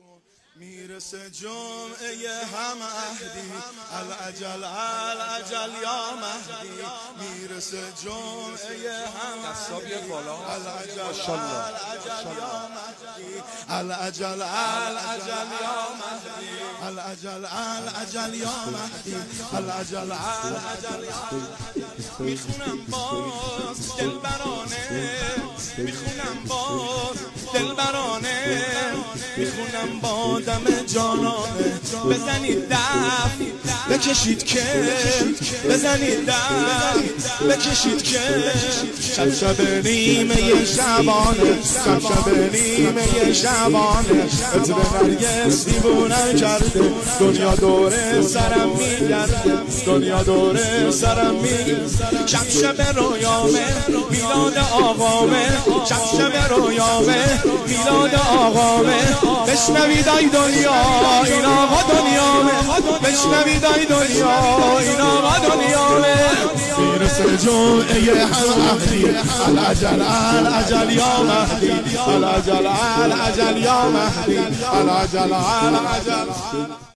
میرسه جمعه هم اهدی العجل العجل یا مهدی میرسه جمعه هم اهدی العجل العجل یا مهدی العجل العجل یا مهدی العجل العجل یا مهدی العجل العجل یا مهدی میخونم باز دلبرانه میخونم باز دلبرانه میخونم با دم جانانه بزنید دف بکشید که بزنید دف بکشید که شب نیمه شبانه شب نیمه شبانه عطر نرگس دیوونم کرده دنیا دور سرم میگرده دنیا دور سرم میگرده شب رویامه میلاد آقامه شب رویامه میلاد آقامه بشنوید ای دنیا این آقا دنیامه بشنوید ای دنیا این آقا دنیامه میرسه جمعه هم اهدی العجل العجل یا مهدی العجل العجل یا مهدی العجل العجل